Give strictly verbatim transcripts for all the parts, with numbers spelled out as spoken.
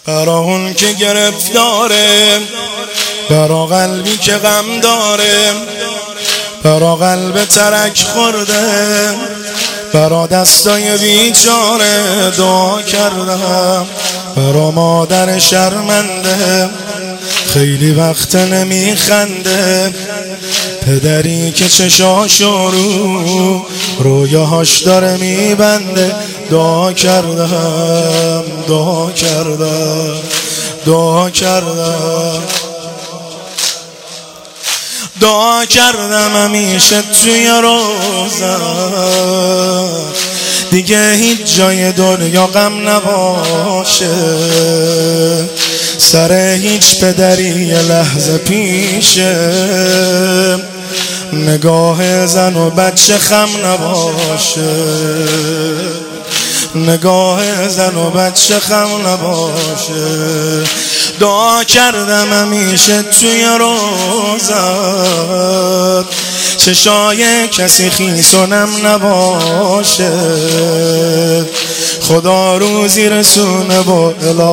برا اون که گرفتاره، برا قلبی که غم داره، برا قلب ترک خورده، برا دستای بیچاره دعا کردم، برا مادر شرمنده خیلی وقت نمیخنده، پدری که چشاشو رو رویاهاش داره میبنده. دعا کردم دعا کردم دعا کردم دعا کردم همیشه توی روزم دیگه هیچ جای دنیا غم نباشه، سر هیچ پدری یه لحظه پیشه، نگاه زن و بچه خم نباشه، نگاه زن و بچه خم نباشه. دعا کردم همیشه توی روزت چشای کسی خیسونم نباشه، خدا روزی رسونه با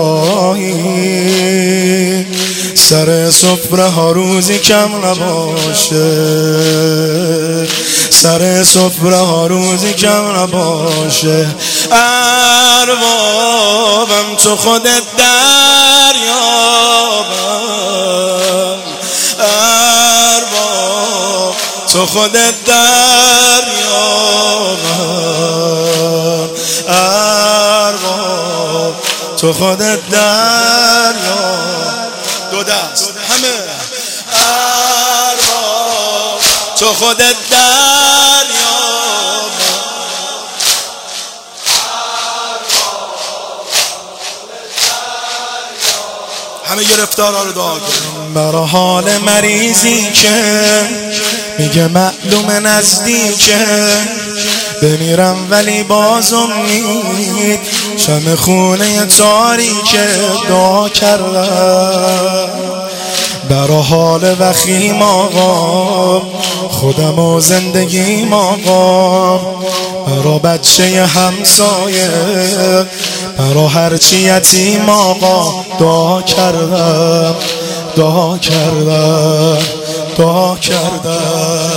الهی، سر سفره ها روزی کم نباشه، سر سفره ها روزی کم نباشه. اربابم تو خودت دریابم، ارباب تو خودت دریابم، ارباب تو خودت دریابم. دو دست همه. ارباب تو خودت دریابم، همه گرفتارا رو دعا کنیم. برا حال مریضی که میگه معلوم نزدیکه، بمیرم ولی باز امید شم خونه تاریکه. دعا کردم برا حال وخیم آقا، خودم و زندگیم آقا، برا بچه همسایه، برا هرچی یتیم آقا. دعا کردم دعا کردم دعا کردم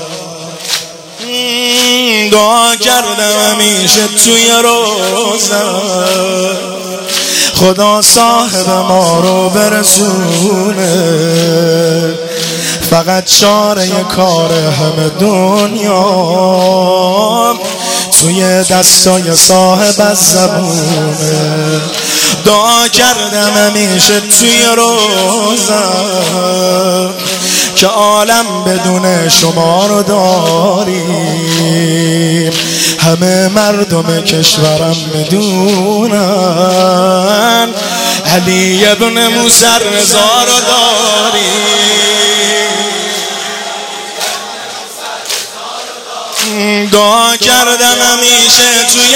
دعا کردم همیشه توی روزم خدا صاحب ما رو برسونه، فقط چاره کار همه دنیا توی دستای صاحب از زبونه. دعا کردم همیشه توی روزم که عالم بدون شما رو داریم، همه مردم کشورم بدونن علی ابن موسی رضا رو داریم. دعا کردم همیشه توی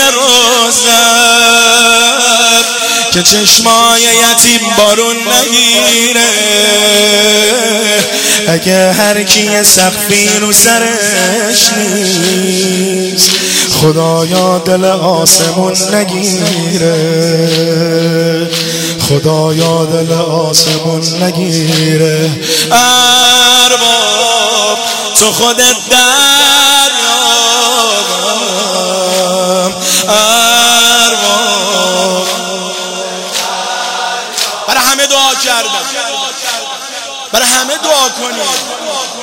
روزم که چشمای یتیم بارون نگیره، اگه هر کی سقفی رو سرش نیست خدایا دل آسمون نگیره، خدایا دل آسمون نگیره. ارباب تو خودت دریابم، ارباب. برای همه دعا کردم، برای همه دعا کنید.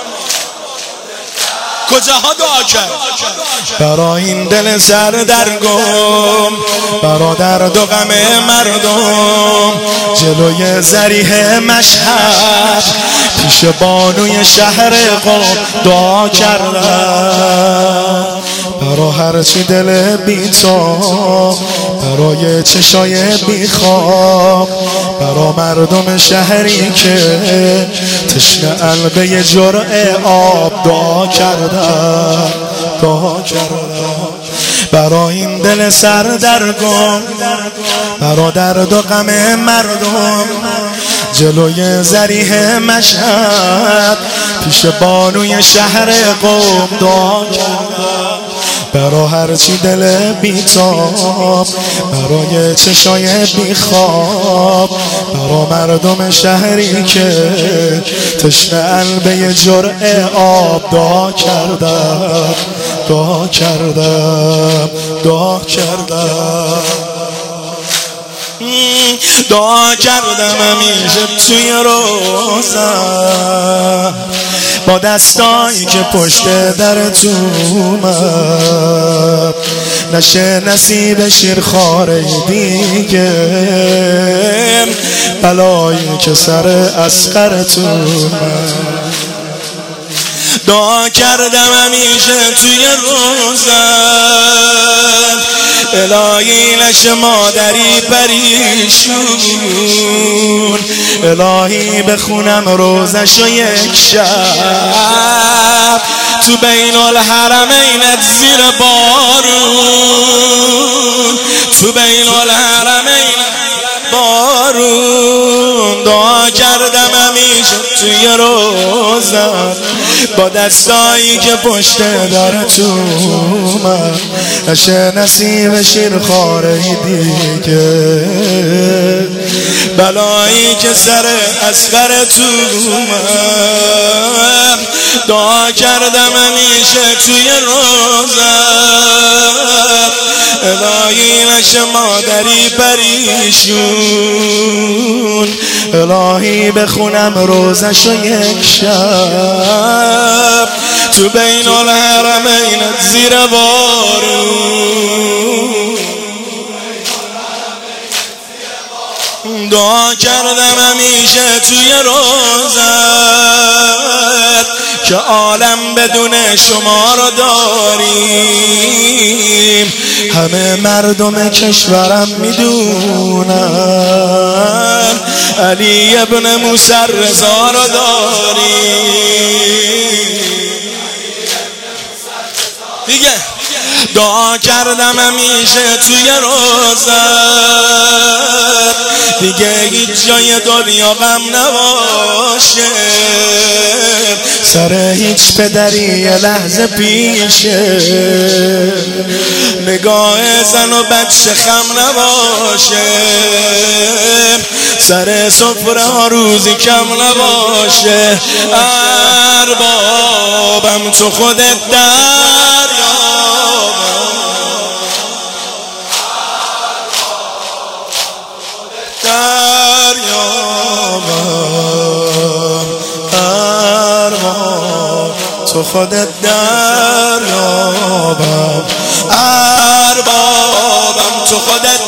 کجاها دعا کرد؟ برای این دل سردرگم، برا درد و غم مردم، جلوی ذریح مشهد پیش بانوی شهر قم. دعا کردم برا هرچی دل بی‌تاب، برای چشای بیخواب، برا مردم شهری که تشنه قلب یه جرعه آب. دعا کردم دعا کردم برا این دل سردرگم، برا درد و غم مردم، جلوی ذریح مشهد پیش بانوی شهر قم. دعا کردم برا هرچی دل بیتاب، برای چشای بیخواب، برا مردم شهری که تشنه قلبه جرعه آب. دعا کردم دعا کردم دعا کردم دعا کردم همیشه توی روزم، با دستایی که پشت در تو من نشه نصیب شیرخواره دیگه، بلایی که سر اصغر تو من. دعا کردم همیشه توی روزم، الهی نشه مادری پریشون، الهی بخونم روزشو یک شب تو بین الحرمینت زیر بارون، تو بین الحرمین بارون. دعا کردم همیشه توی روزم، با دستایی که پشت در تو من نشه نصیب شیرخواره دیگه، بلایی که سر اصغر تو من. دعا کردم همیشه توی روزم، الهی نشه مادری پریشون، الهی بخونم روزشو یک شب تو بین الحرمینت زیر بارون. دعا کردم همیشه توی روزت که عالم بدون شما رو داریم، همه مردم کشورم میدونن علی ابن موسی رضا رو داریم دیگه. دعا کردم همیشه توی روزت دیگه هیچ جای دنیا غم نباشه، سر هیچ پدری یه لحظه پیشه، نگاه زن و بچه خم نباشه، سر سفره ها روزی کم نباشه. اربابم تو خودت تو خودت دریابم، اربابم تو خودت